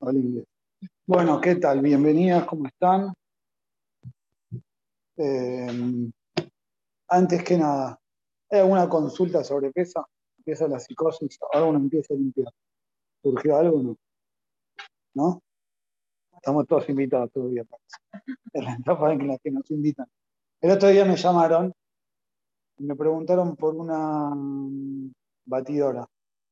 Hola, inglés. Bueno, ¿qué tal? Bienvenidas, ¿cómo están? Eh, Antes que nada, ¿hay alguna consulta sobre PESA? Empieza la psicosis, ahora uno empieza a limpiar. ¿Surgió algo o no? ¿No? Estamos todos invitados todavía. Es la etapa en la que nos invitan. El otro día me llamaron y me preguntaron por una batidora.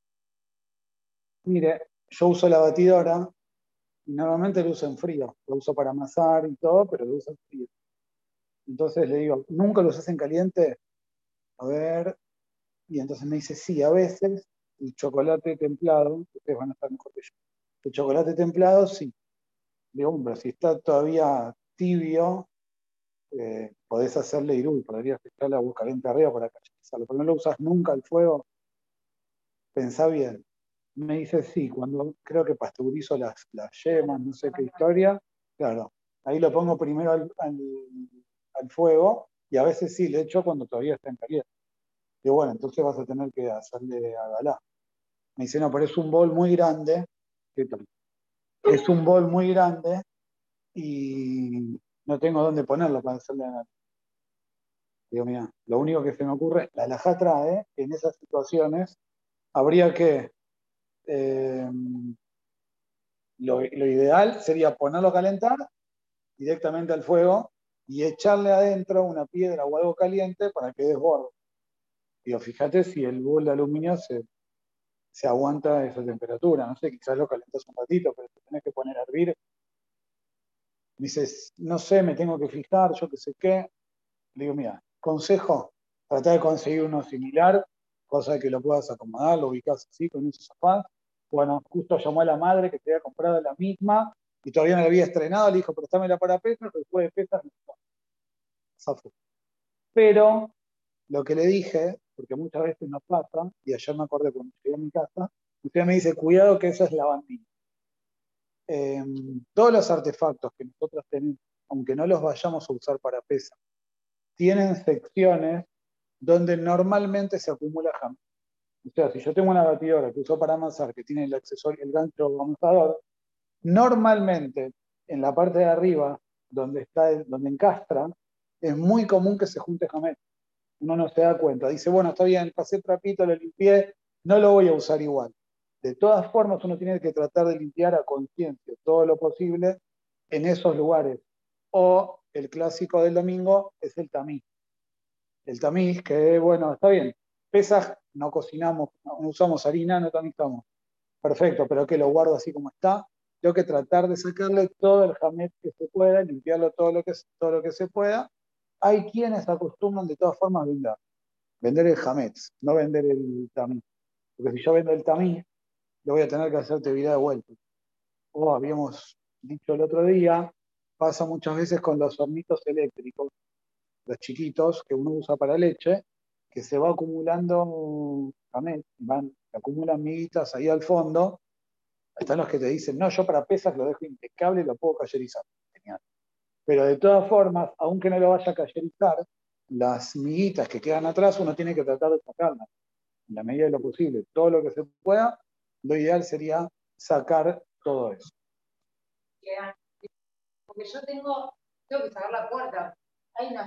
Mire, yo uso la batidora y normalmente lo uso en frío. Lo uso para amasar y todo, pero lo uso en frío. Entonces le digo, ¿nunca lo usas en caliente? A ver. Y entonces me dice, sí, a veces el chocolate templado, ustedes van a estar mejor que yo. El chocolate templado, sí. Digo, pero si está todavía tibio, podés hacerle irú, podrías dejar la agua caliente arriba para calientarlo, pero no lo usas nunca al fuego, pensá bien. Me dice, sí, cuando creo que pasteurizo las yemas, no sé qué historia, claro, ahí lo pongo primero al fuego y a veces sí, le echo cuando todavía está en caliente. Y bueno, entonces vas a tener que hacerle a Galá. Me dice, no, pero es un bol muy grande. ¿Qué tal? Es un bol muy grande y no tengo dónde ponerlo para hacerle nada. Digo, mira, lo único que se me ocurre, la alajá trae, en esas situaciones, habría que, eh, lo ideal sería ponerlo a calentar directamente al fuego y echarle adentro una piedra o algo caliente para que desborde. Digo, fíjate si el bol de aluminio se aguanta esa temperatura. No sé, quizás lo calentas un ratito, pero te tenés que poner a hervir. Me dices, no sé, me tengo que fijar, yo qué sé qué. Le digo, mira, consejo, trata de conseguir uno similar, cosa de que lo puedas acomodar, lo ubicás así con esos zapatos. Bueno, justo llamó a la madre que te había comprado la misma y todavía no la había estrenado, le dijo, préstamela para pesas, después de pesas, zafó. Pero lo que le dije, porque muchas veces nos pasa, y ayer me acordé cuando llegué a mi casa, usted me dice, cuidado que esa es lavandina. Eh, todos los artefactos que nosotros tenemos, aunque no los vayamos a usar para pesa, tienen secciones donde normalmente se acumula jamón. O sea, si yo tengo una batidora que uso para amasar, que tiene el accesorio, el gancho amasador, normalmente en la parte de arriba, donde encastra, es muy común que se junte jamón. Uno no se da cuenta. Dice, bueno, está bien, pasé el trapito, lo limpié, no lo voy a usar igual. De todas formas, uno tiene que tratar de limpiar a conciencia todo lo posible en esos lugares. O el clásico del domingo es el tamiz. El tamiz, que bueno, está bien. Pesas, no cocinamos, no usamos harina, no tamizamos. Perfecto, pero que lo guardo así como está. Tengo que tratar de sacarle todo el jamet que se pueda, limpiarlo todo lo que se pueda. Hay quienes acostumbran de todas formas a vender el hametz, no vender el tamiz. Porque si yo vendo el tamiz, le voy a tener que hacerte vida de vuelta. O habíamos dicho el otro día, pasa muchas veces con los hornitos eléctricos, los chiquitos que uno usa para leche, que se va acumulando hametz, se acumulan miguitas ahí al fondo. Están los que te dicen, no, yo para pesas lo dejo impecable y lo puedo callerizar. Genial. Pero de todas formas, aunque no lo vaya a callerizar, las miguitas que quedan atrás uno tiene que tratar de sacarlas en la medida de lo posible, todo lo que se pueda. Lo ideal sería sacar todo eso. Porque yo tengo que sacar la puerta. Hay una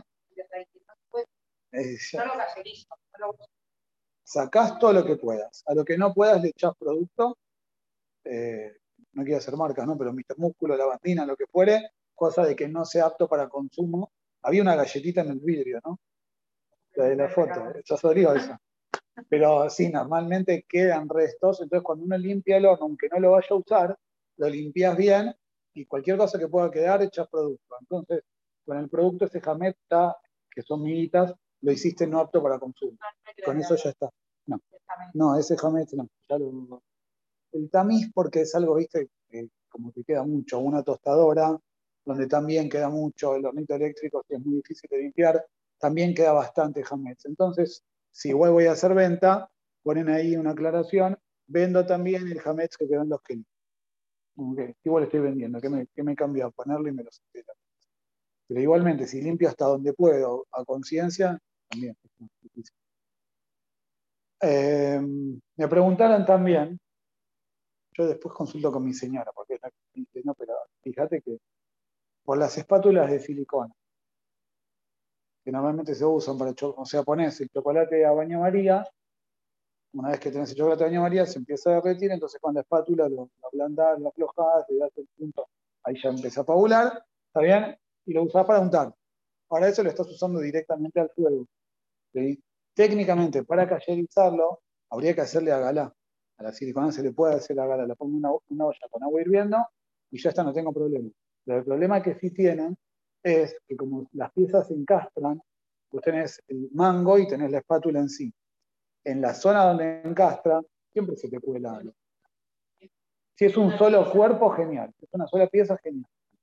no lo callerizo, no lo... Sacás todo lo que puedas. A lo que no puedas le echás producto. No quiero hacer marcas, ¿no? Pero Mr. Músculo, lavandina, lo que fuere, cosa de que no sea apto para consumo. Había una galletita en el vidrio, ¿no? La de la foto, ya se olvidó eso. Pero sí, normalmente quedan restos, entonces cuando uno limpia el horno, aunque no lo vaya a usar, lo limpias bien y cualquier cosa que pueda quedar, echas producto. Entonces, con el producto ese jameta, que son miguitas, lo hiciste no apto para consumo. Con eso ya está. No, no, ese jameta no. El tamiz porque es algo, viste, que como que queda mucho. Una tostadora, donde también queda mucho. El hornito eléctrico, que es muy difícil de limpiar, también queda bastante jamés. Entonces, si igual voy a hacer venta, ponen ahí una aclaración, vendo también el jamés que quedan los que como que igual estoy vendiendo, ¿qué me cambia? Ponerlo y me lo saqué. Pero igualmente, si limpio hasta donde puedo, a conciencia, también es más difícil. Me preguntaron también, Yo después consulto con mi señora, porque es la que dice, no, pero fíjate que por las espátulas de silicona, que normalmente se usan para o sea, pones el chocolate a baño María, una vez que tenés el chocolate a baño María, se empieza a derretir, entonces con la espátula lo ablandás, lo aflojás, le das el punto, ahí ya empieza a pabular, ¿está bien? Y lo usás para untar. Ahora eso lo estás usando directamente al fuego. ¿Sí? Técnicamente, para callerizarlo, habría que hacerle a galá. A la silicona se le puede hacer a galá. La pongo en una olla con agua hirviendo y ya está, no tengo problema. Pero el problema que sí tienen es que como las piezas se encastran, vos tenés el mango y tenés la espátula en sí. En la zona donde encastra, siempre se te cuela algo. Si es un solo cuerpo, genial. Si es una sola pieza, genial.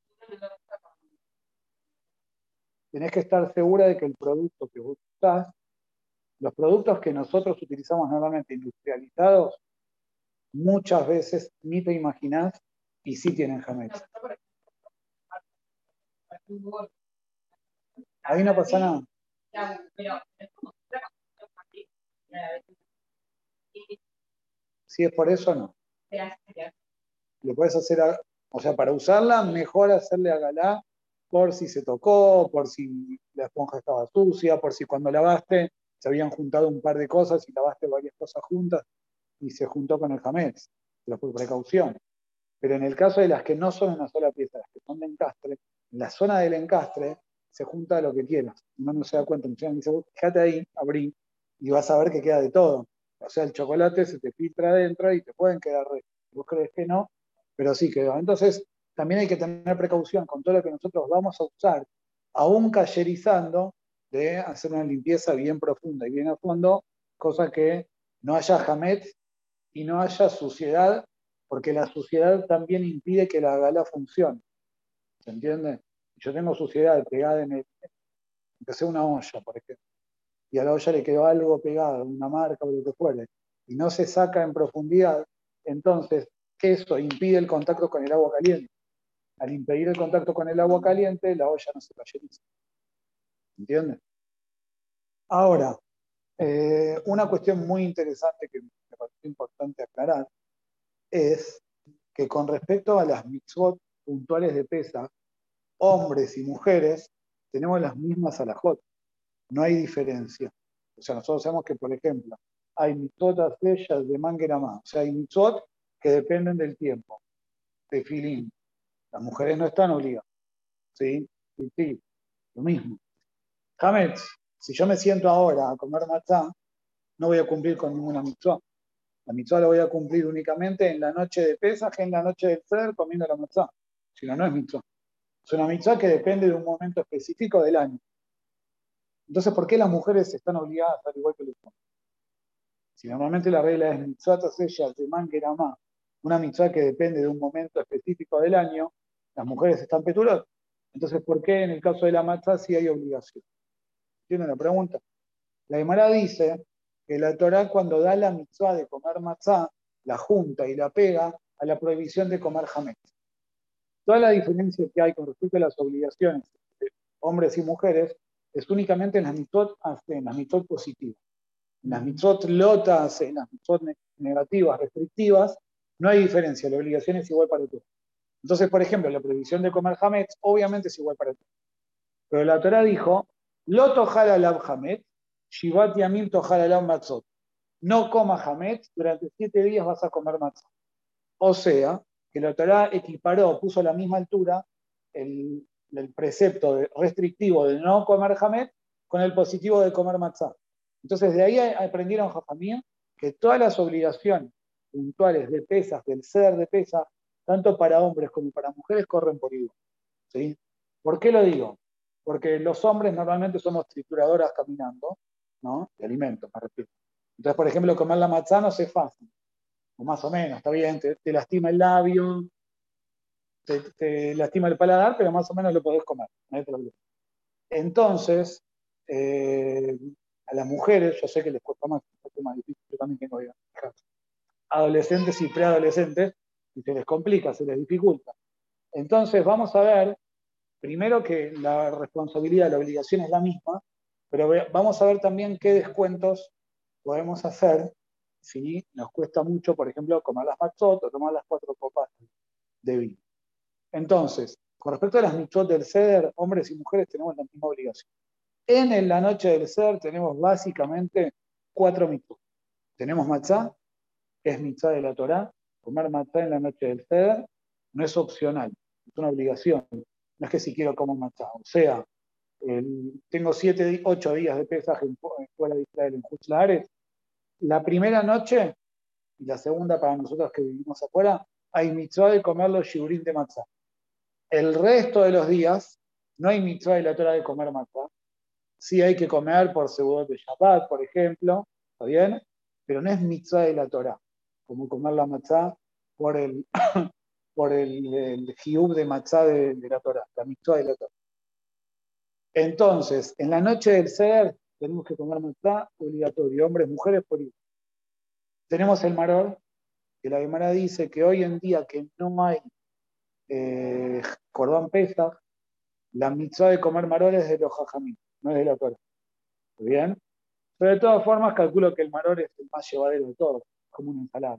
Tenés que estar segura de que el producto que vos usás, los productos que nosotros utilizamos normalmente industrializados, muchas veces ni te imaginás y sí tienen hametz. Ahí no pasa nada. Si es por eso, no. Le puedes hacer, o sea, para usarla, mejor hacerle a galá por si se tocó, por si la esponja estaba sucia, por si cuando lavaste se habían juntado un par de cosas y lavaste varias cosas juntas y se juntó con el hametz, pero por precaución. Pero en el caso de las que no son una sola pieza, las que son de encastre, en la zona del encastre se junta lo que quieras. Uno no se da cuenta. Me dice, fíjate ahí, abrí, y vas a ver que queda de todo. O sea, el chocolate se te filtra adentro y te pueden quedar restos. Vos crees que no, pero sí quedó. Entonces, también hay que tener precaución con todo lo que nosotros vamos a usar, aún callerizando, de hacer una limpieza bien profunda y bien a fondo, cosa que no haya hametz y no haya suciedad, porque la suciedad también impide que la gala funcione. ¿Se entiende? Yo tengo suciedad pegada empecé una olla, por ejemplo, y a la olla le quedó algo pegado, una marca o lo que fuere, y no se saca en profundidad, entonces eso impide el contacto con el agua caliente. Al impedir el contacto con el agua caliente, la olla no se cayeriza. ¿Entiendes? Ahora, una cuestión muy interesante que me parece importante aclarar es que con respecto a las mitzvot puntuales de Pesaj, hombres y mujeres tenemos las mismas alajot, no hay diferencia. O sea, nosotros sabemos que, por ejemplo, hay mitzvot sellas de mangueramá, o sea, hay mitzvot que dependen del tiempo, de filín. Las mujeres no están obligadas, ¿sí? Sí, lo mismo. Hametz, si yo me siento ahora a comer matzá, no voy a cumplir con ninguna mitzvah. La mitzvah la voy a cumplir únicamente en la noche de Pesaj, en la noche del Seder, comiendo la matzá. Si no, no es mitzvah. Es una mitzvah que depende de un momento específico del año. Entonces, ¿por qué las mujeres están obligadas al igual que los hombres? Si normalmente la regla es mitzvah taseyas de mangueramá, una mitzvah que depende de un momento específico del año, las mujeres están peturot. Entonces, ¿por qué en el caso de la matzá sí hay obligación? ¿Tiene una pregunta? La Gemara dice que la Torá cuando da la mitzvah de comer matzá, la junta y la pega a la prohibición de comer hametz. Toda la diferencia que hay con respecto a las obligaciones de hombres y mujeres es únicamente en las mitzvot positivas. En las mitzvot lotas, en las mitzvot negativas, restrictivas, no hay diferencia, la obligación es igual para todos. Entonces, por ejemplo, la prohibición de comer hametz obviamente es igual para todos. Pero la Torá dijo, lo tojal alab hametz, shivat yamim tojal alab matzot. No comas hametz, durante 7 días vas a comer matzot. O sea, que la Torá equiparó, puso a la misma altura el precepto restrictivo de no comer hametz con el positivo de comer matzá. Entonces, de ahí aprendieron Jajamía que todas las obligaciones puntuales de pesas, del ser de pesa, tanto para hombres como para mujeres, corren por igual. ¿Sí? ¿Por qué lo digo? Porque los hombres normalmente somos trituradoras caminando, ¿no? De alimentos, me refiero. Entonces, por ejemplo, comer la matzá no es fácil, o más o menos, está bien, te lastima el labio, te lastima el paladar, pero más o menos lo podés comer, no hay problema. Entonces, a las mujeres, yo sé que les cuesta más, es más difícil, yo también tengo hijas, adolescentes y preadolescentes, y se les complica, se les dificulta. Entonces, vamos a ver, primero que la responsabilidad, la obligación es la misma, pero vamos a ver también qué descuentos podemos hacer si nos cuesta mucho, por ejemplo, comer las matzot o tomar las 4 copas de vino. Entonces, con respecto a las mitzvot del Seder, hombres y mujeres tenemos la misma obligación. En la noche del Seder tenemos básicamente 4 mitzvot. Tenemos matzá, que es mitzvah de la Torá. Comer matzá en la noche del Seder no es opcional, es una obligación. No es que si quiero como matzá. O sea, tengo 8 días de pesaje en fuera de Israel, en Jutz La'aretz. La primera noche y la segunda para nosotros que vivimos afuera, hay mitzvah de comer los shiurim de matzá. El resto de los días no hay mitzvah de la Torá de comer matzá. Sí hay que comer por Seudot de Shabbat, por ejemplo, ¿está bien? Pero no es mitzvah de la Torá, como comer la matzá por el hiub de matzá de la Torá, la mitzvah de la Torá. Entonces, en la noche del Seder tenemos que comer matzá obligatorio, hombres, mujeres, por igual. Tenemos el maror, que la Gemara dice que hoy en día que no hay Cordón Pesach, la mitzvah de comer maror es de los jajamim, no es de la Torá. ¿Bien? Pero de todas formas calculo que el maror es el más llevadero de todos, como una ensalada.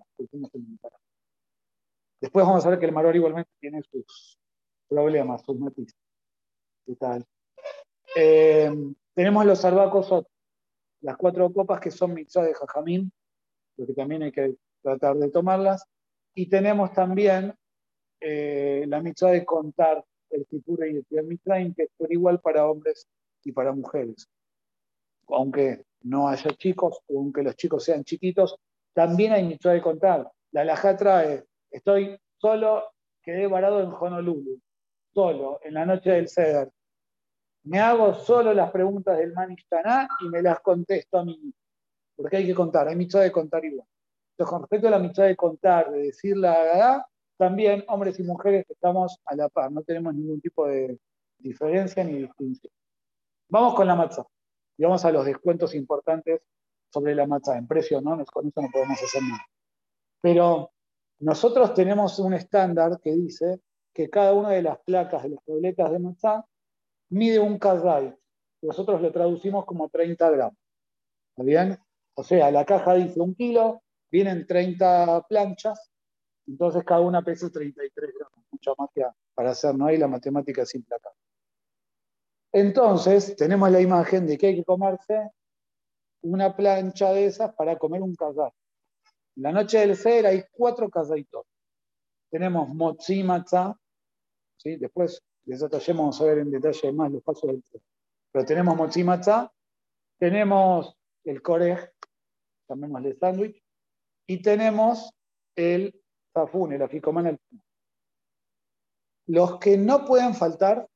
Después vamos a ver que el maror igualmente tiene sus problemas, sus matices. ¿Qué tal? Tenemos los arbacos, las 4 copas que son mitzvah de jajamim, porque también hay que tratar de tomarlas. Y tenemos también la mitzvah de contar el Sipur y el Tziat Mitzrayim, que es por igual para hombres y para mujeres. Aunque no haya chicos, o aunque los chicos sean chiquitos, también hay mitzvah de contar. La halajá trae, estoy solo, quedé varado en Honolulu, solo, en la noche del Seder. Me hago solo las preguntas del Manishtaná y me las contesto a mí mismo. Porque hay que contar, hay mitzvah de contar igual. Entonces, con respecto a la mitzvah de contar, de decir la Agadá, también hombres y mujeres estamos a la par, no tenemos ningún tipo de diferencia ni distinción. Vamos con la matzá y vamos a los descuentos importantes sobre la matzá. En precio, ¿no? Con eso no podemos hacer nada. Pero nosotros tenemos un estándar que dice que cada una de las placas de las tabletas de matzá mide un kazait. Nosotros lo traducimos como 30 gramos. ¿Está bien? O sea, la caja dice 1 kilo, vienen 30 planchas, entonces cada una pesa 33 gramos. Mucha magia para hacer, no hay la matemática simple acá. Entonces, tenemos la imagen de que hay que comerse una plancha de esas para comer un kazait. En la noche del Seder hay 4 kazaitot. Tenemos motzi matzá, ¿sí? Después les detallemos, vamos a ver en detalle más los pasos del Seder. Pero tenemos motzi matzá, tenemos el korej, llamémosle sándwich, y tenemos el zafún, el aficoman. Los que no pueden faltar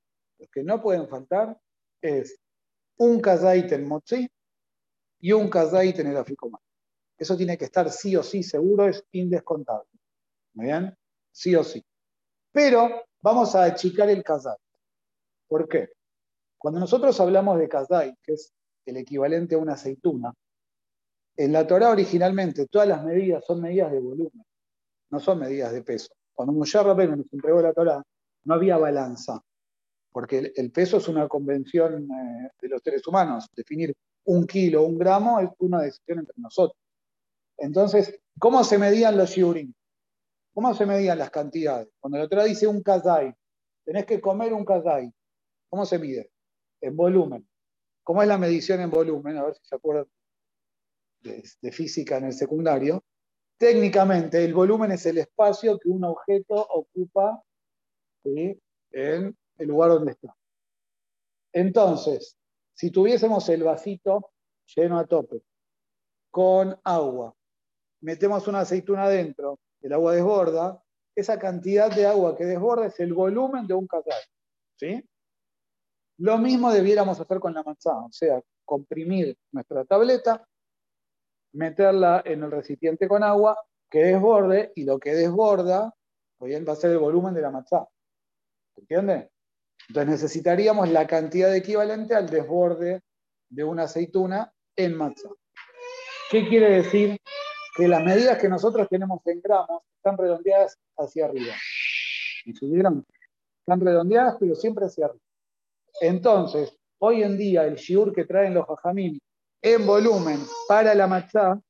es un kazait en motzi y un kazait en el aficoman. Eso tiene que estar sí o sí seguro, es indescontable. ¿Muy bien? Sí o sí. Pero vamos a achicar el kazait. ¿Por qué? Cuando nosotros hablamos de kazait, que es el equivalente a una aceituna, en la Torá originalmente todas las medidas son medidas de volumen, no son medidas de peso. Cuando Moshe Rabbeinu nos entregó la Torá, no había balanza, porque el peso es una convención de los seres humanos. Definir 1 kilo, 1 gramo es una decisión entre nosotros. Entonces, ¿cómo se medían los shiurim? ¿Cómo se medían las cantidades? Cuando la Torá dice un kazait, tenés que comer un kazait. ¿Cómo se mide? En volumen. ¿Cómo es la medición en volumen? A ver si se acuerdan de física en el secundario. Técnicamente, el volumen es el espacio que un objeto ocupa, ¿sí?, en el lugar donde está. Entonces, si tuviésemos el vasito lleno a tope, con agua, metemos una aceituna adentro, el agua desborda, esa cantidad de agua que desborda es el volumen de un kazait, ¿sí? Lo mismo debiéramos hacer con la matzá, o sea, comprimir nuestra tableta, meterla en el recipiente con agua, que desborde, y lo que desborda, bien, va a ser el volumen de la matzá. ¿Entiende? Entonces necesitaríamos la cantidad equivalente al desborde de una aceituna en matzá. ¿Qué quiere decir? Que las medidas que nosotros tenemos en gramos están redondeadas hacia arriba. ¿Me siguieron? Están redondeadas, pero siempre hacia arriba. Entonces, hoy en día el shiur que traen los jajamim en volumen para la matzá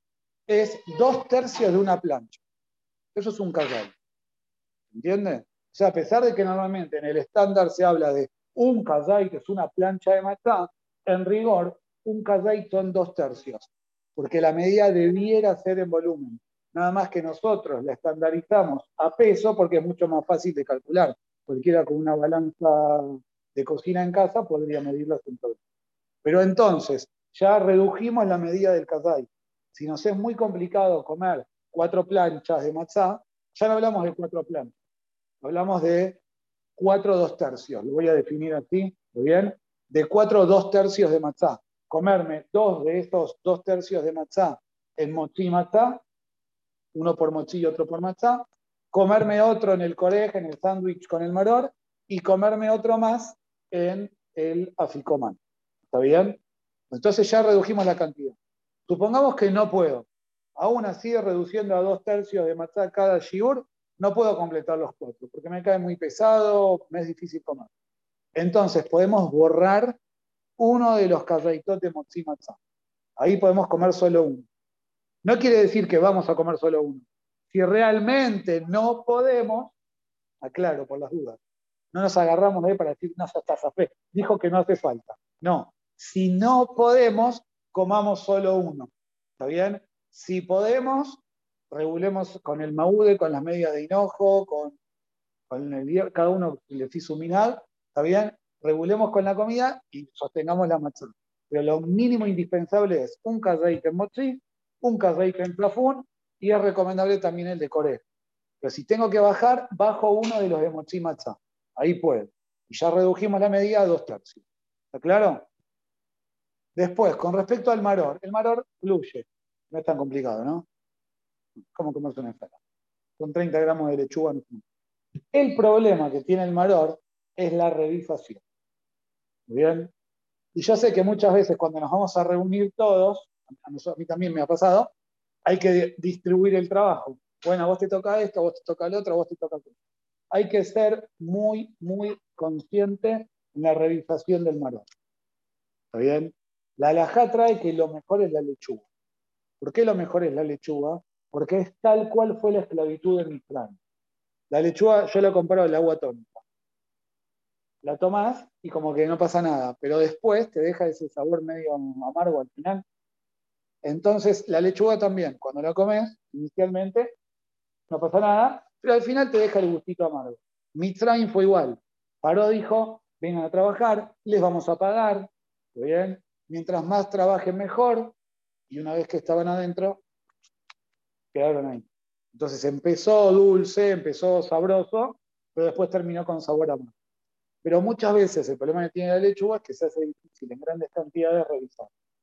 es 2/3 de una plancha. Eso es un kazai. ¿Entiendes? O sea, a pesar de que normalmente en el estándar se habla de un kazai, que es una plancha de matzá, en rigor, un kazai son 2/3, porque la medida debiera ser en volumen. Nada más que nosotros la estandarizamos a peso porque es mucho más fácil de calcular. Cualquiera con una balanza de cocina en casa podría medirlas en todo. Pero entonces, ya redujimos la medida del kazai. Si nos es muy complicado comer 4 planchas de matzá, ya no hablamos de 4 planchas. Hablamos de 4 2/3. Lo voy a definir así, ¿muy bien? De 4 2/3 de matzá. Comerme 2 de estos 2/3 de matzá en mochi matzá, uno por mochi y otro por matzá. Comerme otro en el corej, en el sándwich con el maror, y comerme otro más en el aficomán. ¿Está bien? Entonces ya redujimos la cantidad. Supongamos que no puedo. Aún así, reduciendo a 2/3 de matzá cada shiur, no puedo completar los 4, porque me cae muy pesado, me es difícil comer. Entonces, podemos borrar uno de los kazaitot de motzi matzá. Ahí podemos comer solo uno. No quiere decir que vamos a comer solo uno. Si realmente no podemos, aclaro por las dudas, no nos agarramos de ahí para decir, no, ya está, Zafé, dijo que no hace falta. No, si no podemos, comamos solo uno. ¿Está bien? Si podemos, regulemos con el maude, con las medias de hinojo, con el, cada uno le decís su minad, ¿está bien? Regulemos con la comida y sostengamos la matzá. Pero lo mínimo indispensable es un kazaik en mochi, un kazaik en plafún, y es recomendable también el de coré. Pero si tengo que bajar, bajo uno de los de mochi matzá. Ahí puedo. Y ya redujimos la medida a 2/3. ¿Está claro? Después, con respecto al maror, el maror fluye. No es tan complicado, ¿no? ¿Cómo comerse una ensalada? Con 30 gramos de lechuga. No. El problema que tiene el maror es la revisación. ¿Bien? Y yo sé que muchas veces cuando nos vamos a reunir todos, a mí también me ha pasado, hay que distribuir el trabajo. Bueno, a vos te toca esto, a vos te toca el otro, a vos te toca aquello. Hay que ser muy, muy consciente en la revisación del maror. ¿Está bien? La halajá trae que lo mejor es la lechuga. ¿Por qué lo mejor es la lechuga? Porque es tal cual fue la esclavitud en Mitzrayim. La lechuga yo la comparo al agua tónica. La tomás y como que no pasa nada, pero después te deja ese sabor medio amargo al final. Entonces, la lechuga también, cuando la comes, inicialmente, no pasa nada, pero al final te deja el gustito amargo. Mitzrayim fue igual. Paró, dijo, vengan a trabajar, les vamos a pagar, ¿está bien? Mientras más trabajen mejor, y una vez que estaban adentro, quedaron ahí. Entonces empezó dulce, empezó sabroso, pero después terminó con sabor amargo. Pero muchas veces el problema que tiene la lechuga es que se hace difícil en grandes cantidades revisar.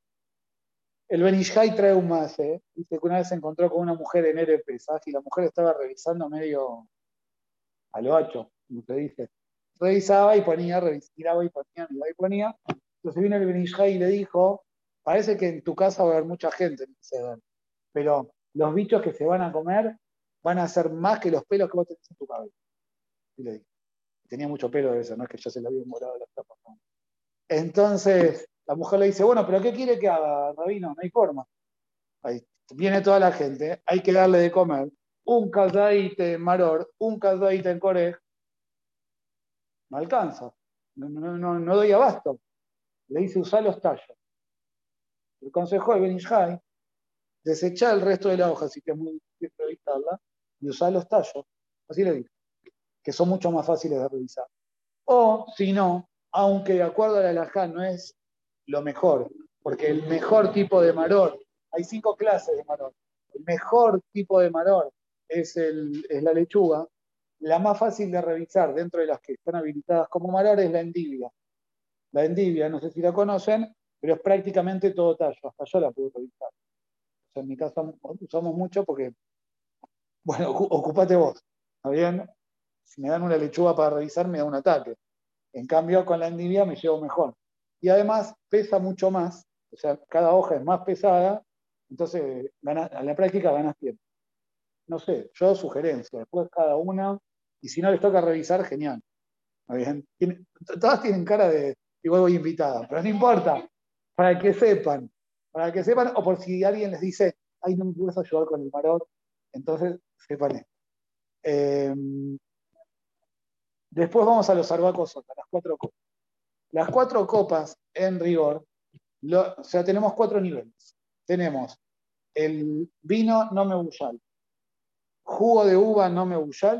El Benishai trae un más, dice que una vez se encontró con una mujer en Ere Pesaj y la mujer estaba revisando medio a lo hacho, como se dice. Revisaba y ponía, tiraba y ponía, miraba y ponía. Entonces vino el Benishai y le dijo, parece que en tu casa va a haber mucha gente, pero los bichos que se van a comer van a ser más que los pelos que vos tenés en tu cabeza. Y le dije, tenía mucho pelo de eso, no es que ya se le había morado las tapas. ¿No? Entonces la mujer le dice, bueno, pero ¿qué quiere que haga, rabino? No hay forma. Ahí viene toda la gente, hay que darle de comer. Un caldaite en maror, un caldaite en corej, no alcanza. No doy abasto. Le dice, usá los tallos. El consejo de Benishai, desechá el resto de la hoja, si te es muy difícil revisarla, y usá los tallos. Así le dice, que son mucho más fáciles de revisar. O, si no, aunque de acuerdo a la halajá no es lo mejor, porque el mejor tipo de maror, hay 5 clases de maror, el mejor tipo de maror es la lechuga, la más fácil de revisar dentro de las que están habilitadas como maror es la endivia. La endivia, no sé si la conocen, pero es prácticamente todo tallo, hasta yo la puedo revisar. O sea, en mi casa usamos mucho porque, bueno, ocupate vos, ¿está bien? Si me dan una lechuga para revisar, me da un ataque. En cambio, con la endivia me llevo mejor. Y además pesa mucho más, o sea, cada hoja es más pesada, entonces a la práctica ganas tiempo. No sé, yo sugerencia, después cada una, y si no les toca revisar, genial. ¿Está bien? Todas tienen cara de igual voy invitada, pero no importa, para que sepan, o por si alguien les dice, ay, no me puedes ayudar con el maror. Entonces, sepan esto. Después vamos a los arbacos, a las 4 copas. Las 4 copas, en rigor, o sea, tenemos 4 niveles. Tenemos el vino no mebuyal, jugo de uva no mebuyal,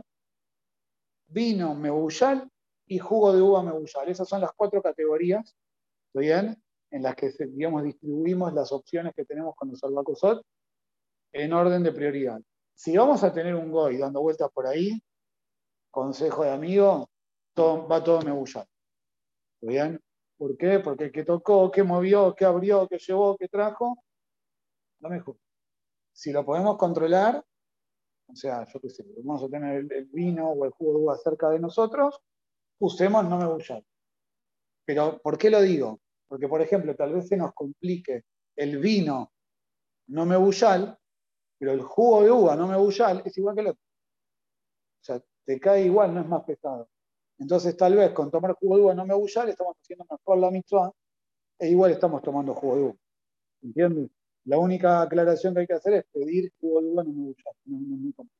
vino mebuyal y jugo de uva mebuyal. Esas son las 4 categorías, ¿está bien? En las que, digamos, distribuimos las opciones que tenemos con los albacosot en orden de prioridad. Si vamos a tener un goy dando vueltas por ahí, consejo de amigo, va todo mebuyal. ¿Está bien? ¿Por qué? Porque el que tocó, que movió, que abrió, que llevó, que trajo, lo mejor. Si lo podemos controlar, o sea, yo qué sé, vamos a tener el vino o el jugo de uva cerca de nosotros, usemos no mebuyal. Pero, ¿por qué lo digo? Porque, por ejemplo, tal vez se nos complique el vino no mebuyal, pero el jugo de uva no mebuyal es igual que el otro. O sea, te cae igual, no es más pesado. Entonces, tal vez con tomar jugo de uva no mebuyal estamos haciendo mejor la mitzvah e igual estamos tomando jugo de uva. ¿Entiendes? La única aclaración que hay que hacer es pedir jugo de uva no mebuyal. No, no es muy complicado.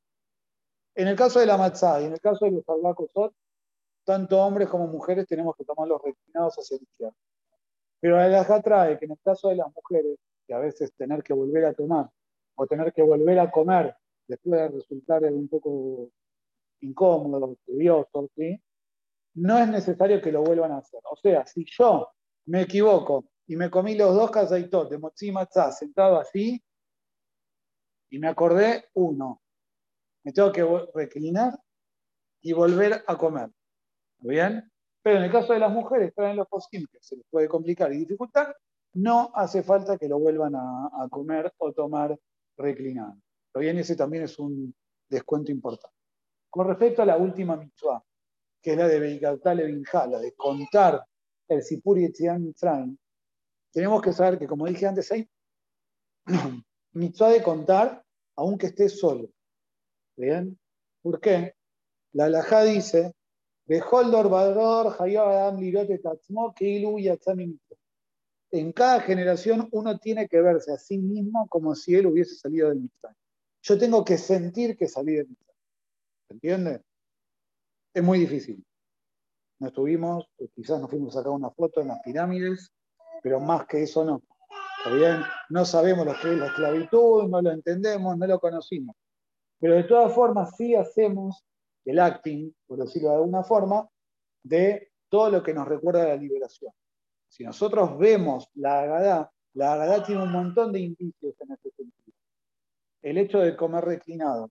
En el caso de la matzá y en el caso de los albacosot, tanto hombres como mujeres tenemos que tomar los reclinados hacia la izquierda. Pero la halajá trae que en el caso de las mujeres, que a veces tener que volver a tomar o tener que volver a comer después de resultar un poco incómodo, tedioso, ¿sí? No es necesario que lo vuelvan a hacer. O sea, si yo me equivoco y me comí los 2 kazaitot de motzi matzá sentado así y me acordé, me tengo que reclinar y volver a comer. ¿Bien? Pero en el caso de las mujeres, traen los poskim que se les puede complicar y dificultar, no hace falta que lo vuelvan a comer o tomar reclinado. Bien, ese también es un descuento importante. Con respecto a la última mitzvah, que es la de Beikatale Binjá, la de contar el Sipur Yetziat Mitzrayim, tenemos que saber que, como dije antes, hay mitzvah de contar aunque estés solo. ¿Bien? ¿Por qué? La halajá dice en cada generación uno tiene que verse a sí mismo como si él hubiese salido del Mitzrayim. Yo tengo que sentir que salí del Mitzrayim. ¿Se entiende? Es muy difícil. No estuvimos, quizás nos fuimos a sacar una foto en las pirámides, pero más que eso no. ¿Está bien? No sabemos lo que es la esclavitud, no lo entendemos, no lo conocimos. Pero de todas formas sí hacemos el acting, por decirlo de alguna forma, de todo lo que nos recuerda a la liberación. Si nosotros vemos la Agadá tiene un montón de indicios en este sentido. El hecho de comer reclinado.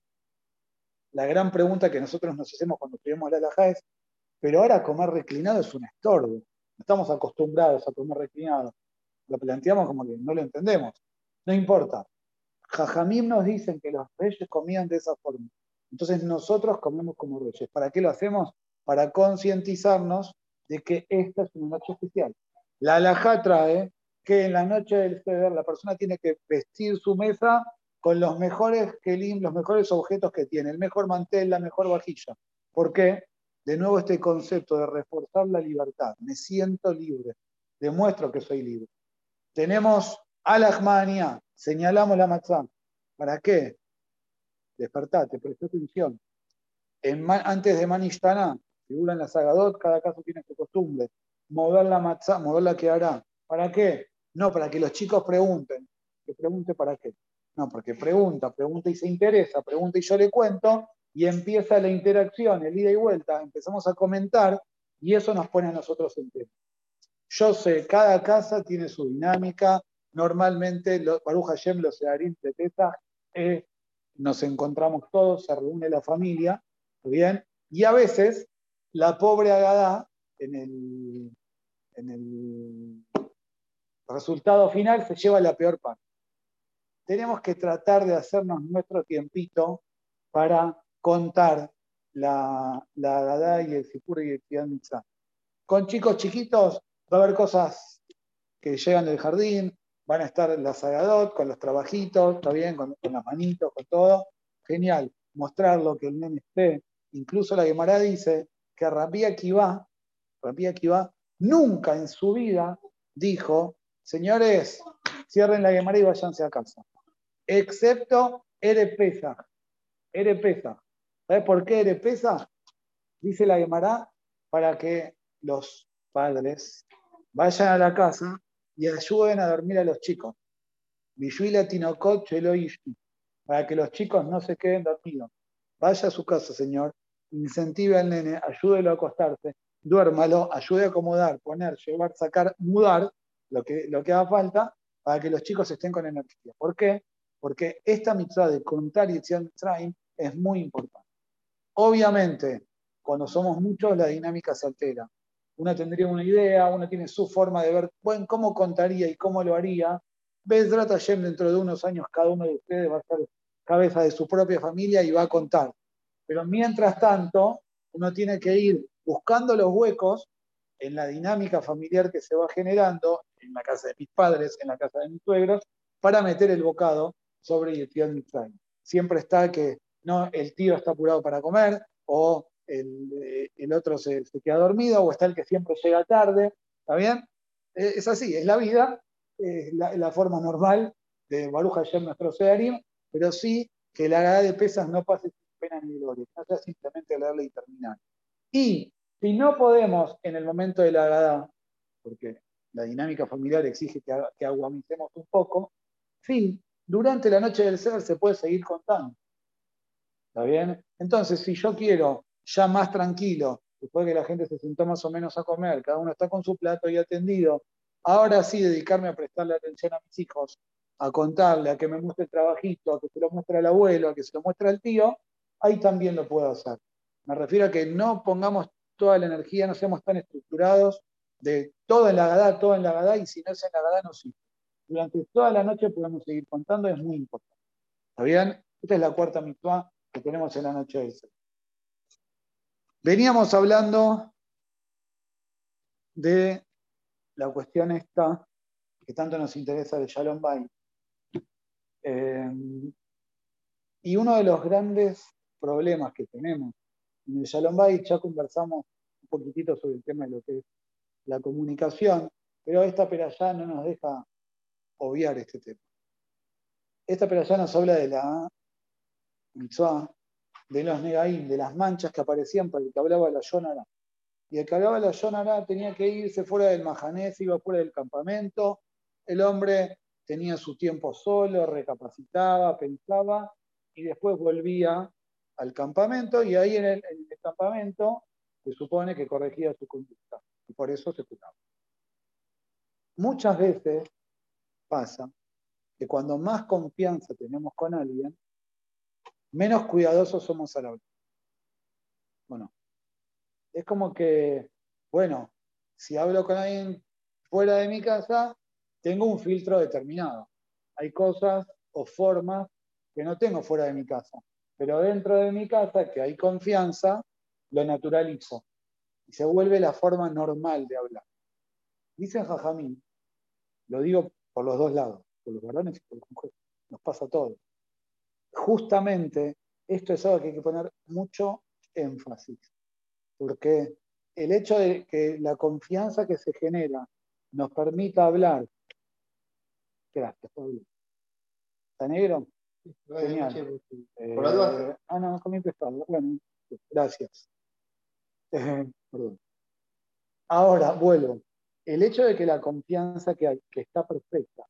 La gran pregunta que nosotros nos hacemos cuando estudiamos la halajá es, pero ahora comer reclinado es un estorbo. No estamos acostumbrados a comer reclinado. Lo planteamos como que no lo entendemos. No importa. Jajamim nos dicen que los reyes comían de esa forma. Entonces nosotros comemos como reyes. ¿Para qué lo hacemos? Para concientizarnos de que esta es una noche especial. La halajá trae que en la noche del Seder la persona tiene que vestir su mesa con los mejores kelim, los mejores objetos que tiene, el mejor mantel, la mejor vajilla. ¿Por qué? De nuevo este concepto de reforzar la libertad. Me siento libre, demuestro que soy libre. Tenemos al-Ahmadiyya, señalamos la matzá. ¿Para qué? Despertate, presta atención. Antes de Manishtaná, figura en la Sagadot, cada caso tiene su costumbre. Mover la matzá, mover la que hará. ¿Para qué? No, para que los chicos pregunten. ¿Que pregunte para qué? No, porque pregunta y se interesa, pregunta y yo le cuento, y empieza la interacción, el ida y vuelta, empezamos a comentar, y eso nos pone a nosotros en tema. Yo sé, cada casa tiene su dinámica. Normalmente, Baruch Hashem, los Sedarim de Pesach, nos encontramos todos, se reúne la familia, ¿bien? Y a veces, la pobre Agadá, en el resultado final, se lleva la peor parte. Tenemos que tratar de hacernos nuestro tiempito para contar la Agadá y el Sipur y el Yetziat Mitzrayim. Con chicos chiquitos va a haber cosas que llegan del jardín, van a estar en la Sagadot, con los trabajitos, está bien, con las manitos, con todo. Genial, mostrarlo, que el nene esté. Incluso la Gemara dice que Rabbi Akiva nunca en su vida dijo, señores, cierren la Gemara y váyanse a casa. excepto Erev Pesach. Erev Pesach. ¿Sabes por qué Erev Pesach? Dice la Gemara, para que los padres vayan a la casa y ayuden a dormir a los chicos. Bishuila Tinokot Chelo Ishti, para que los chicos no se queden dormidos. Vaya a su casa, señor, incentive al nene, ayúdelo a acostarse, duérmalo, ayude a acomodar, poner, llevar, sacar, mudar, lo que haga falta, para que los chicos estén con energía. ¿Por qué? Porque esta mitzvah de contar Yetziat Mitzrayim es muy importante. Obviamente, cuando somos muchos, la dinámica se altera. Uno tendría una idea, uno tiene su forma de ver, bueno, cómo contaría y cómo lo haría. Bezrat Hashem, dentro de unos años, cada uno de ustedes va a ser cabeza de su propia familia y va a contar. Pero mientras tanto, uno tiene que ir buscando los huecos en la dinámica familiar que se va generando en la casa de mis padres, en la casa de mis suegros, para meter el bocado sobre Yetziat Mitzrayim. Siempre está que no, el tío está apurado para comer, o el otro se queda dormido, o está el que siempre llega tarde. ¿Está bien? Es así, es la vida, es la forma normal de Baruch Hashem nuestro Searim, pero sí que la Haggadah de Pesach no pase sin pena ni gloria, no sea simplemente leerla y terminar. Y si no podemos en el momento de la Haggadah, porque la dinámica familiar exige que aguamicemos un poco, sí, durante la noche del Seder se puede seguir contando. ¿Está bien? Entonces, si yo quiero ya más tranquilo, después que la gente se sentó más o menos a comer, cada uno está con su plato y atendido, ahora sí dedicarme a prestarle atención a mis hijos, a contarle, a que me muestre el trabajito, a que se lo muestre al abuelo, a que se lo muestre al tío, ahí también lo puedo hacer. Me refiero a que no pongamos toda la energía, no seamos tan estructurados de todo en la Haggadah, y si no es en la Haggadah no sirve. Durante toda la noche podemos seguir contando, es muy importante. ¿Está bien? Esta es la cuarta mitzvah que tenemos en la noche de Seder. Veníamos hablando de la cuestión esta que tanto nos interesa de Shalom Bayit. Y uno de los grandes problemas que tenemos en el Shalom Bayit, ya conversamos un poquitito sobre el tema de lo que es la comunicación, pero esta perashá no nos deja obviar este tema. Esta perashá nos habla de la mitzvah, de los negaim, de las manchas que aparecían para el que hablaba la Yonara. Y el que hablaba la Yonara tenía que irse fuera del mahané, se iba fuera del campamento. El hombre tenía su tiempo solo, recapacitaba, pensaba y después volvía al campamento, y ahí en el campamento se supone que corregía su conducta y por eso se curaba. Muchas veces pasa que cuando más confianza tenemos con alguien, menos cuidadosos somos al hablar. Bueno, es como que, bueno, si hablo con alguien fuera de mi casa, tengo un filtro determinado. Hay cosas o formas que no tengo fuera de mi casa, pero dentro de mi casa, que hay confianza, lo naturalizo y se vuelve la forma normal de hablar. Dicen Jajamín, lo digo por los dos lados, por los varones y por las mujeres, nos pasa a todos. Justamente esto es algo que hay que poner mucho énfasis, porque el hecho de que la confianza que se genera nos permita hablar. Gracias, Pablo. ¿Está negro? Genial. No, comí pescado. Bueno, gracias. Perdón. Ahora, vuelvo. El hecho de que la confianza que hay, que está perfecta,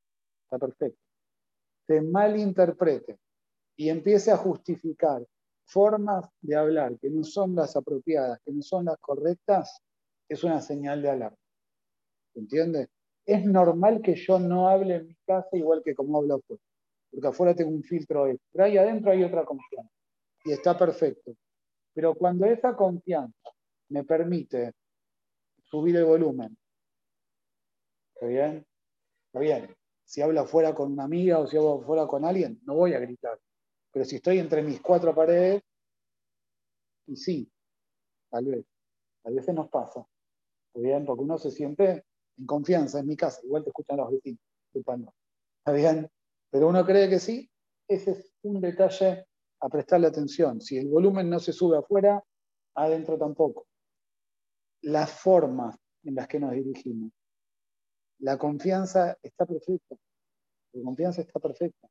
se malinterprete y empiece a justificar formas de hablar que no son las apropiadas, que no son las correctas, es una señal de alarma. ¿Entiendes? Es normal que yo no hable en mi casa igual que como hablo afuera, porque afuera tengo un filtro extra y adentro hay otra confianza y está perfecto. Pero cuando esa confianza me permite subir el volumen, ¿está bien? Está bien. Si hablo afuera con una amiga o si hablo afuera con alguien, no voy a gritar. Pero si estoy entre mis cuatro paredes, y sí, tal vez. A veces nos pasa. ¿Está bien? Porque uno se siente en confianza en mi casa. Igual te escuchan los vecinos. No. ¿Está bien? Pero uno cree que sí. Ese es un detalle a prestarle atención. Si el volumen no se sube afuera, adentro tampoco. Las formas en las que nos dirigimos. La confianza está perfecta. La confianza está perfecta.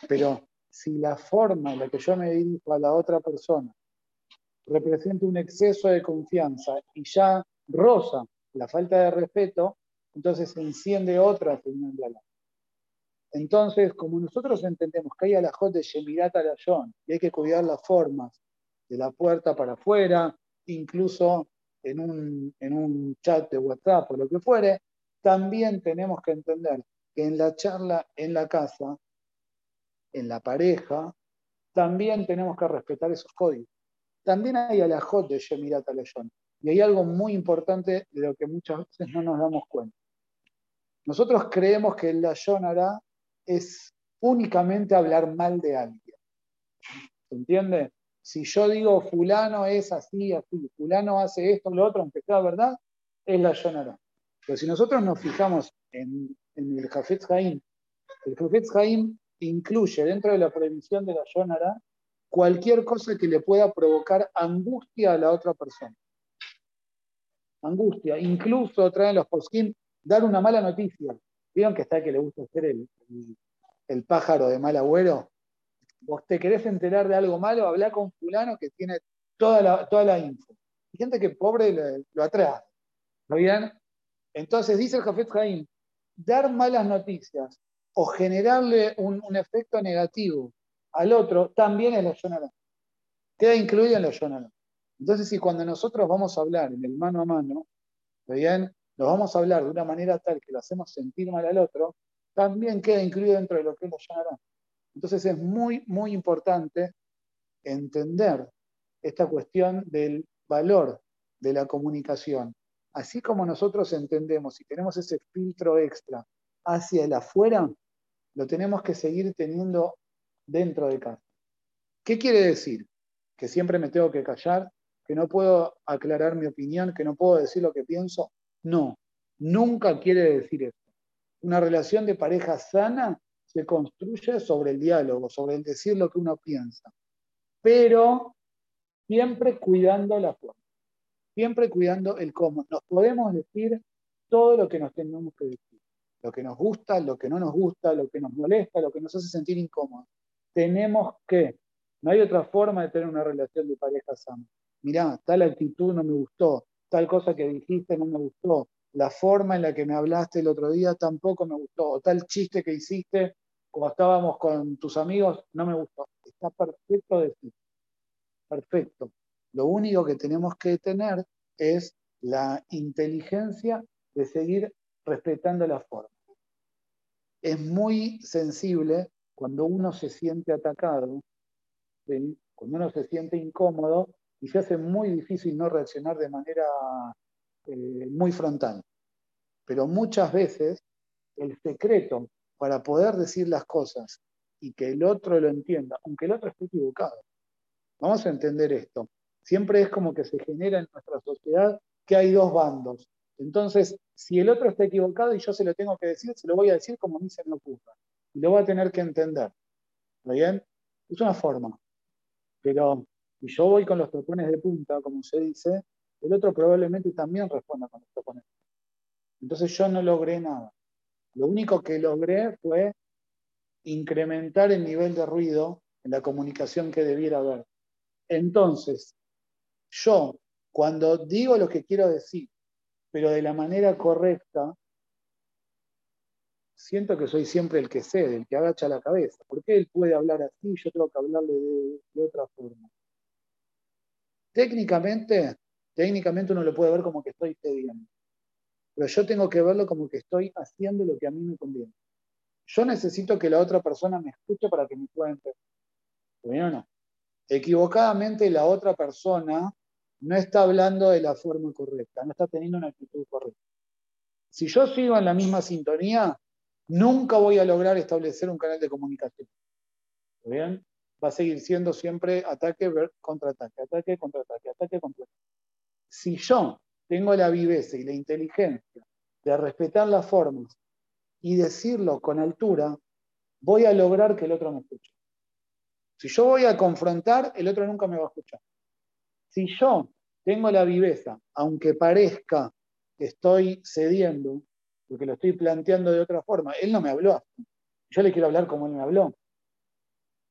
Pero si la forma en la que yo me dirijo a la otra persona representa un exceso de confianza y ya roza la falta de respeto, entonces se enciende otra señal de alarma. Entonces, como nosotros entendemos que hay alajot de Shemirat Alayón y hay que cuidar las formas de la puerta para afuera, incluso en un chat de WhatsApp o lo que fuere, también tenemos que entender que en la charla, en la casa, en la pareja, también tenemos que respetar esos códigos. También hay alajot de Shemirat Alayón. Y hay algo muy importante de lo que muchas veces no nos damos cuenta. Nosotros creemos que el Lashon Hara es únicamente hablar mal de alguien. ¿Se entiende? Si yo digo fulano es así, así, fulano hace esto, lo otro, aunque sea verdad, es Lashon Hara. Pero si nosotros nos fijamos en el Hafetz Haim, el Hafetz Haim incluye dentro de la prohibición de Lashon Hara cualquier cosa que le pueda provocar angustia a la otra persona. Angustia. Incluso traen los poskim dar una mala noticia. ¿Vieron que está el que le gusta hacer el pájaro de mal agüero? Vos te querés enterar de algo malo, hablá con fulano que tiene toda la info. Hay gente que pobre lo atrae. ¿Está bien? Entonces dice el Hafetz Haim, dar malas noticias o generarle un efecto negativo al otro también es Lashon Hara. Queda incluido en Lashon Hara. Entonces, si cuando nosotros vamos a hablar en el mano a mano, ¿está bien? Nos vamos a hablar de una manera tal que lo hacemos sentir mal al otro, también queda incluido dentro de lo que es Lashon Hara. Entonces es muy, muy importante entender esta cuestión del valor de la comunicación. Así como nosotros entendemos y tenemos ese filtro extra hacia el afuera, lo tenemos que seguir teniendo dentro de casa. ¿Qué quiere decir? Que siempre me tengo que callar, que no puedo aclarar mi opinión, que no puedo decir lo que pienso. No, nunca quiere decir eso. Una relación de pareja sana se construye sobre el diálogo, sobre el decir lo que uno piensa, pero siempre cuidando la forma, siempre cuidando el cómo. Nos podemos decir todo lo que nos tenemos que decir, lo que nos gusta, lo que no nos gusta, lo que nos molesta, lo que nos hace sentir incómodos. Tenemos que, no hay otra forma de tener una relación de pareja sana. Mirá, tal actitud no me gustó, tal cosa que dijiste no me gustó, la forma en la que me hablaste el otro día tampoco me gustó, o tal chiste que hiciste cuando estábamos con tus amigos no me gustó. Está perfecto decir, perfecto. Lo único que tenemos que tener es la inteligencia de seguir respetando la forma. Es muy sensible cuando uno se siente atacado, ¿sí? Cuando uno se siente incómodo y se hace muy difícil no reaccionar de manera muy frontal. Pero muchas veces el secreto para poder decir las cosas y que el otro lo entienda, aunque el otro esté equivocado, vamos a entender esto. Siempre es como que se genera en nuestra sociedad que hay dos bandos. Entonces, si el otro está equivocado y yo se lo tengo que decir, se lo voy a decir como a mí se me ocurra. Y lo voy a tener que entender. ¿Está bien? Es una forma. Pero si yo voy con los tapones de punta, como se dice, el otro probablemente también responda con los tapones. Entonces yo no logré nada. Lo único que logré fue incrementar el nivel de ruido en la comunicación que debiera haber. Entonces, yo, cuando digo lo que quiero decir, pero de la manera correcta, siento que soy siempre el que cede, el que agacha la cabeza. ¿Por qué él puede hablar así y yo tengo que hablarle de otra forma? Técnicamente uno lo puede ver como que estoy cediendo, pero yo tengo que verlo como que estoy haciendo lo que a mí me conviene. Yo necesito que la otra persona me escuche para que me pueda entender. ¿Bien o no? Equivocadamente la otra persona no está hablando de la forma correcta, no está teniendo una actitud correcta. Si yo sigo en la misma sintonía, nunca voy a lograr establecer un canal de comunicación. ¿Bien? Va a seguir siendo siempre ataque, contraataque, ataque, contraataque, ataque, contraataque. Si yo tengo la viveza y la inteligencia de respetar las formas y decirlo con altura, voy a lograr que el otro me escuche. Si yo voy a confrontar, el otro nunca me va a escuchar. Si yo tengo la viveza, aunque parezca que estoy cediendo, porque lo estoy planteando de otra forma, él no me habló así. Yo le quiero hablar como él me habló.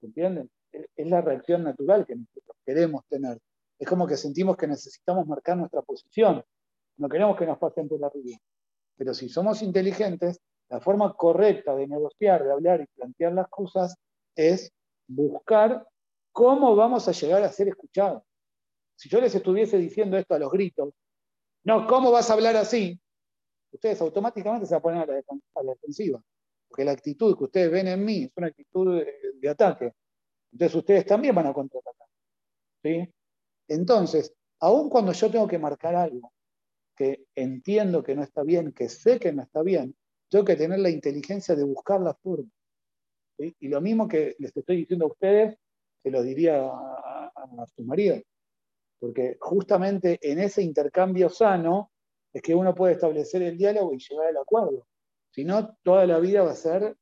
¿entienden? Es la reacción natural que nosotros queremos tener. Es como que sentimos que necesitamos marcar nuestra posición. No queremos que nos pasen por arriba. Pero si somos inteligentes, la forma correcta de negociar, de hablar y plantear las cosas es buscar cómo vamos a llegar a ser escuchados. Si yo les estuviese diciendo esto a los gritos, no, ¿cómo vas a hablar así? Ustedes automáticamente se van a poner a la defensiva. Porque la actitud que ustedes ven en mí es una actitud de ataque. Entonces ustedes también van a contraatacar. ¿Sí? Entonces, aun cuando yo tengo que marcar algo que entiendo que no está bien, que sé que no está bien, tengo que tener la inteligencia de buscar la forma. ¿Sí? Y lo mismo que les estoy diciendo a ustedes, se lo diría a su marido. Porque justamente en ese intercambio sano es que uno puede establecer el diálogo y llegar al acuerdo. Si no, toda la vida va a ser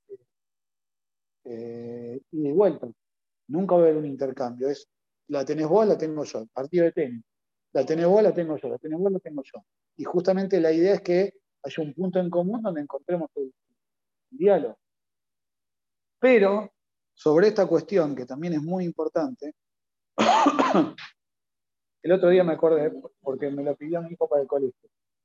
ida y vuelta. Nunca va a haber un intercambio. Es, la tenés vos, la tengo yo. Partido de tenis. La tenés vos, la tengo yo. La tenés vos, la tengo yo. Y justamente la idea es que haya un punto en común donde encontremos el diálogo. Pero, sobre esta cuestión, que también es muy importante, el otro día me acordé, porque me lo pidió mi hijo para el colegio.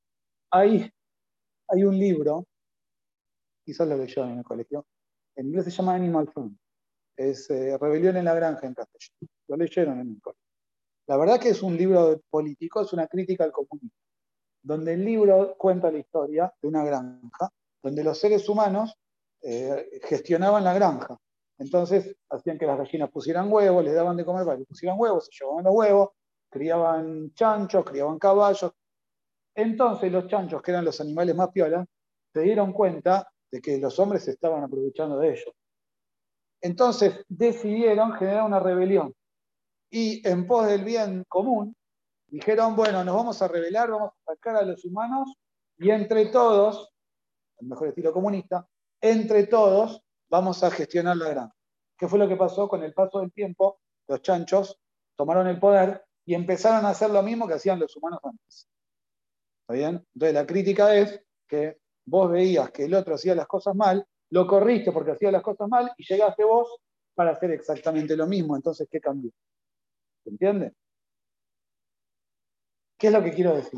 Hay un libro, quizás lo leyó en el colegio, en inglés se llama Animal Farm. Es Rebelión en la Granja en castellano. Lo leyeron en el colegio. La verdad que es un libro político, es una crítica al comunismo, donde el libro cuenta la historia de una granja, donde los seres humanos gestionaban la granja. Entonces hacían que las gallinas pusieran huevos, les daban de comer para que pusieran huevos, se llevaban los huevos, criaban chanchos, criaban caballos. Entonces los chanchos, que eran los animales más piolas, se dieron cuenta de que los hombres se estaban aprovechando de ellos. Entonces decidieron generar una rebelión y en pos del bien común dijeron, bueno, nos vamos a rebelar, vamos a atacar a los humanos y entre todos, el mejor estilo comunista, entre todos vamos a gestionar la granja. ¿Qué fue lo que pasó? Con el paso del tiempo, los chanchos tomaron el poder y empezaron a hacer lo mismo que hacían los humanos antes. ¿Está bien? Entonces la crítica es que vos veías que el otro hacía las cosas mal, lo corriste porque hacía las cosas mal y llegaste vos para hacer exactamente lo mismo. Entonces, ¿qué cambió? ¿Se entiende? ¿Qué es lo que quiero decir?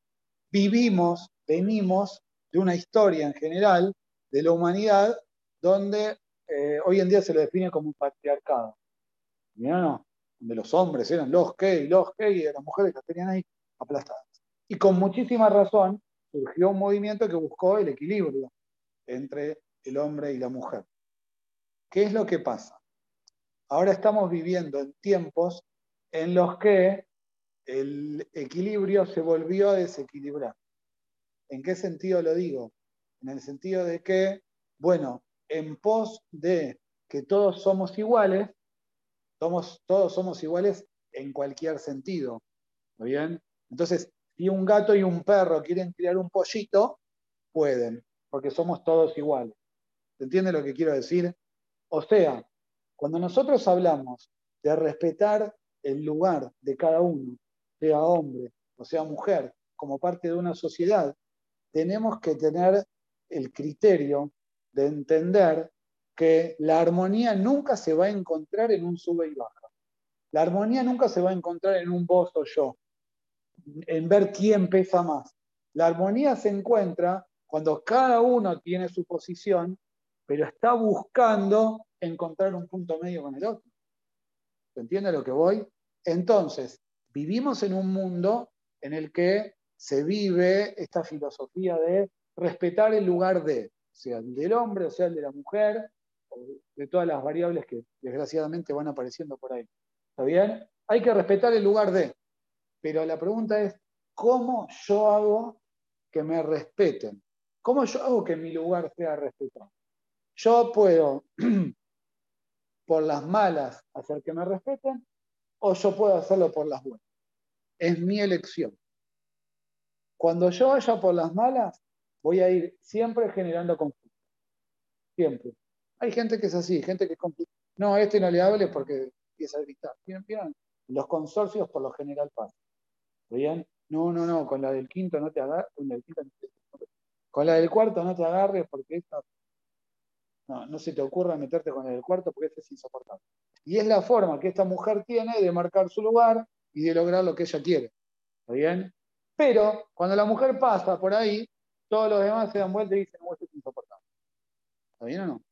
Venimos de una historia en general de la humanidad donde hoy en día se lo define como un patriarcado. ¿No? Donde los hombres eran los que, y las mujeres las tenían ahí aplastadas. Y con muchísima razón surgió un movimiento que buscó el equilibrio entre el hombre y la mujer. ¿Qué es lo que pasa? Ahora estamos viviendo en tiempos en los que el equilibrio se volvió a desequilibrar. ¿En qué sentido lo digo? En el sentido de que, bueno, en pos de que todos somos iguales, todos somos iguales en cualquier sentido. ¿Está bien? Entonces, si un gato y un perro quieren criar un pollito, pueden, porque somos todos iguales. ¿Se entiende lo que quiero decir? O sea, cuando nosotros hablamos de respetar el lugar de cada uno, sea hombre o sea mujer, como parte de una sociedad, tenemos que tener el criterio de entender que la armonía nunca se va a encontrar en un sube y baja. La armonía nunca se va a encontrar en un vos o yo, en ver quién pesa más. La armonía se encuentra cuando cada uno tiene su posición, pero está buscando encontrar un punto medio con el otro. ¿Se entiende a lo que voy? Entonces, vivimos en un mundo en el que se vive esta filosofía de respetar el lugar de, sea el del hombre, o sea el de la mujer, o de todas las variables que desgraciadamente van apareciendo por ahí. ¿Está bien? Hay que respetar el lugar de. Pero la pregunta es, ¿cómo yo hago que me respeten? ¿Cómo yo hago que mi lugar sea respetado? Yo puedo, por las malas, hacer que me respeten, o yo puedo hacerlo por las buenas. Es mi elección. Cuando yo vaya por las malas, voy a ir siempre generando conflicto. Siempre. Hay gente que es así, gente que es conflicto. No, a este no le hable porque empieza a gritar. ¿Vieron? Los consorcios por lo general pasan. ¿Bien? No, con la del quinto no te agarres, con la del cuarto no te agarres porque esta. No se te ocurra meterte con el del cuarto porque ese es insoportable. Y es la forma que esta mujer tiene de marcar su lugar y de lograr lo que ella quiere. ¿Está bien? Pero cuando la mujer pasa por ahí, todos los demás se dan vuelta y dicen, no, esto es insoportable. ¿Está bien o no?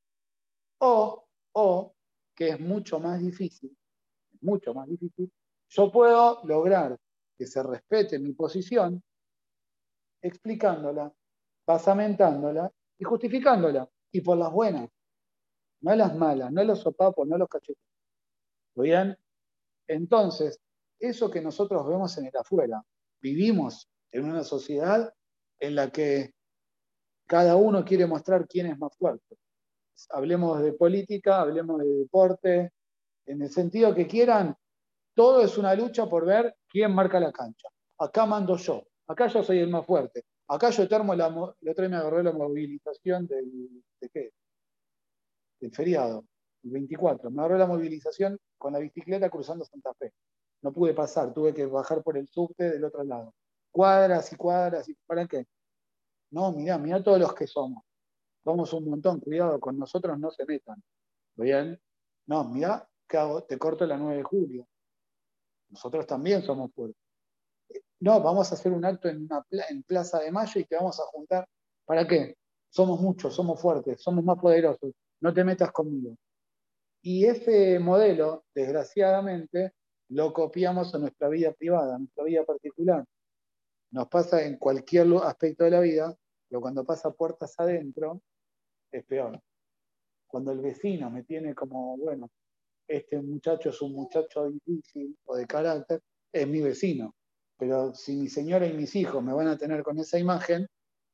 O, que es mucho más difícil, yo puedo lograr que se respete mi posición explicándola, basamentándola y justificándola. Y por las buenas, no las malas, no los sopapos, no los cachetes. ¿Lo bien? Entonces, eso que nosotros vemos en el afuera, vivimos en una sociedad en la que cada uno quiere mostrar quién es más fuerte. Hablemos de política, hablemos de deporte, en el sentido que quieran, todo es una lucha por ver quién marca la cancha. Acá mando yo, acá yo soy el más fuerte, acá yo termo la otra vez me agarró la movilización ¿de qué? Del feriado, el 24. Me agarró la movilización con la bicicleta cruzando Santa Fe. No pude pasar, tuve que bajar por el subte del otro lado. Cuadras y cuadras, y ¿para qué? No, mirá todos los que somos. Somos un montón, cuidado, con nosotros no se metan. ¿Bien? No, mirá, ¿qué hago? Te corto la 9 de julio. Nosotros también somos fuertes. No, vamos a hacer un acto en Plaza de Mayo y te vamos a juntar. ¿Para qué? Somos muchos, somos fuertes, somos más poderosos. No te metas conmigo. Y ese modelo, desgraciadamente, lo copiamos en nuestra vida privada, en nuestra vida particular. Nos pasa en cualquier aspecto de la vida, pero cuando pasa puertas adentro, es peor. Cuando el vecino me tiene como, bueno, este muchacho es un muchacho difícil o de carácter, es mi vecino. Pero si mi señora y mis hijos me van a tener con esa imagen,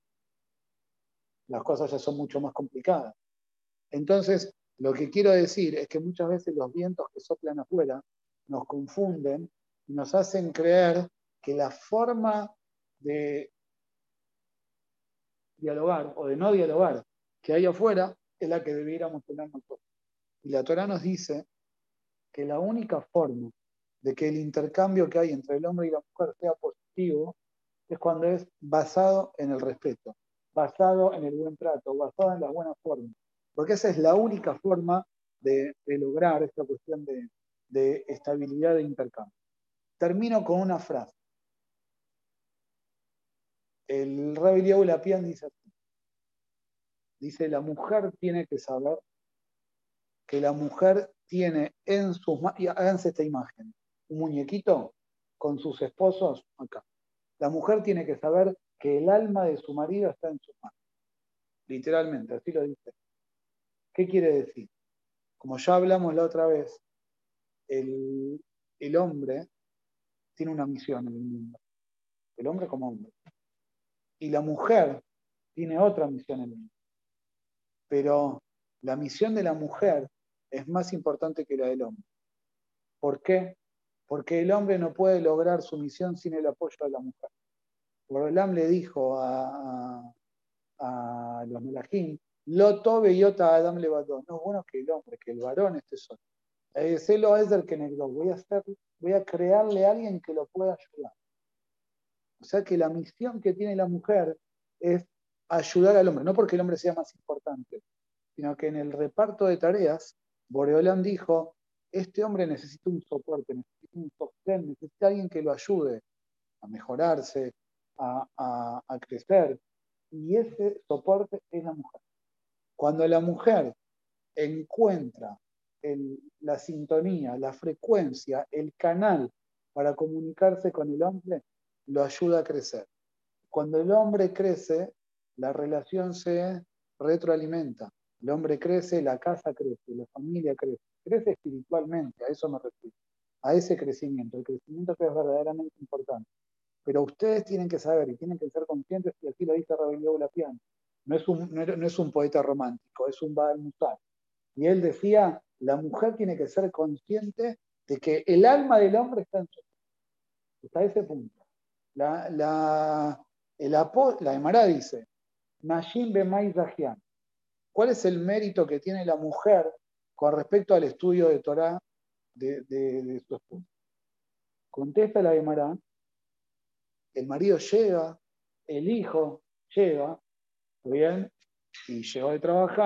las cosas ya son mucho más complicadas. Entonces, lo que quiero decir es que muchas veces los vientos que soplan afuera nos confunden y nos hacen creer que la forma de dialogar o de no dialogar que hay afuera es la que debiéramos tener nosotros. Y la Torá nos dice que la única forma de que el intercambio que hay entre el hombre y la mujer sea positivo es cuando es basado en el respeto, basado en el buen trato, basado en las buenas formas. Porque esa es la única forma de lograr esta cuestión de estabilidad de intercambio. Termino con una frase. El Rabbi Eliyahu Lapián dice así. Dice, la mujer tiene que saber que la mujer tiene en sus manos, y háganse esta imagen, un muñequito con sus esposos acá. La mujer tiene que saber que el alma de su marido está en sus manos. Literalmente, así lo dice. ¿Qué quiere decir? Como ya hablamos la otra vez, el hombre tiene una misión en el mundo. El hombre como hombre. Y la mujer tiene otra misión en el mundo. Pero la misión de la mujer es más importante que la del hombre. ¿Por qué? Porque el hombre no puede lograr su misión sin el apoyo de la mujer. Borolam le dijo a los melajim, lo tobe yota Adam levadó. No es bueno que el hombre, que el varón esté solo. Celo es el que negó. Voy a crearle a alguien que lo pueda ayudar. O sea que la misión que tiene la mujer es ayudar al hombre, no porque el hombre sea más importante, sino que en el reparto de tareas, Boreolán dijo, este hombre necesita un soporte, necesita un sostén, necesita alguien que lo ayude a mejorarse, a crecer. Y ese soporte es la mujer. Cuando la mujer encuentra la sintonía, la frecuencia, el canal para comunicarse con el hombre, lo ayuda a crecer. Cuando el hombre crece, la relación se retroalimenta. El hombre crece, la casa crece, la familia crece. Crece espiritualmente, a eso me refiero. A ese crecimiento, el crecimiento que es verdaderamente importante. Pero ustedes tienen que saber y tienen que ser conscientes, y así lo dice Rabbi Eliyahu Lapián. No es un poeta romántico, es un Baal Musar. Y él decía, la mujer tiene que ser consciente de que el alma del hombre está en su cuerpo. Hasta ese punto. La Emara dice, Nashim Bemay Zahian. ¿Cuál es el mérito que tiene la mujer con respecto al estudio de Torah de su esposo? Contesta la Emara, el marido llega, el hijo llega, bien, y llegó de trabajar,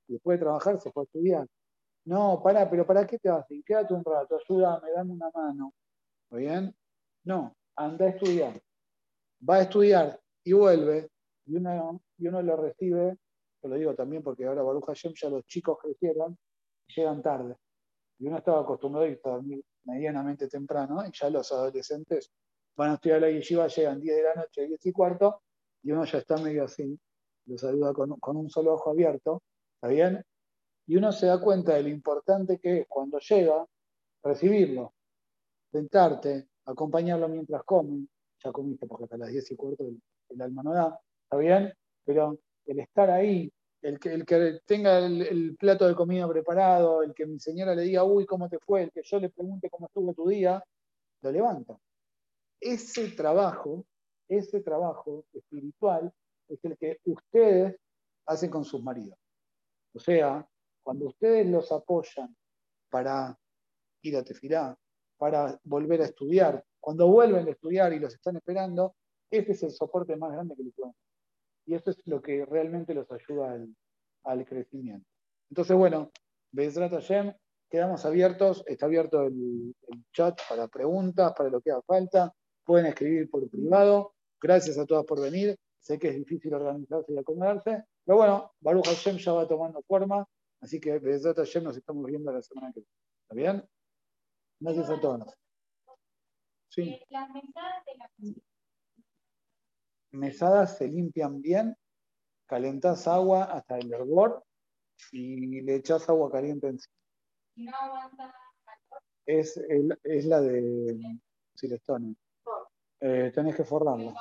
y después de trabajar se fue a estudiar. No, pará, pero ¿para qué te vas? Quédate un rato, ayúdame, dame una mano. ¿Está bien? No, anda a estudiar. Va a estudiar y vuelve, y uno lo recibe, te lo digo también porque ahora Baruch Hashem ya los chicos crecieron y llegan tarde. Y uno estaba acostumbrado a irse a dormir medianamente temprano, y ya los adolescentes van a estudiar a la yeshiva, llegan 10 de la noche, 10 y cuarto, y uno ya está medio así, lo saluda con un solo ojo abierto, ¿está bien? Y uno se da cuenta de lo importante que es cuando llega, recibirlo, sentarte, acompañarlo mientras come, ya comiste porque hasta las 10 y cuarto el alma no da, ¿está bien? Pero el estar ahí, el que tenga el plato de comida preparado, el que mi señora le diga, uy, ¿cómo te fue? El que yo le pregunte cómo estuvo tu día, lo levanta. Ese trabajo espiritual es el que ustedes hacen con sus maridos. O sea, cuando ustedes los apoyan para ir a tefilá, para volver a estudiar, cuando vuelven a estudiar y los están esperando, ese es el soporte más grande que les pueden dar. Y eso es lo que realmente los ayuda al crecimiento. Entonces, bueno, Bezrat Hashem, quedamos abiertos, está abierto el chat para preguntas, para lo que haga falta, pueden escribir por privado. Gracias a todas por venir. Sé que es difícil organizarse y acomodarse, pero bueno, Baruch Hashem ya va tomando forma, así que Bezrat Hashem nos estamos viendo la semana que viene. ¿Está bien? Gracias a todos. Sí. Las mesadas de la cocina. Mesadas se limpian bien, calentás agua hasta el hervor y le echás agua caliente encima. No aguanta calor. Es la de Silestone. Tenés que forrarla.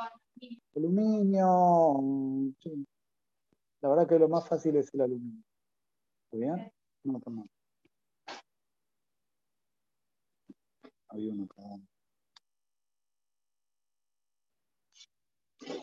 Aluminio, sí. La verdad que lo más fácil es el aluminio. ¿Está bien? No, perdón. Había uno acá.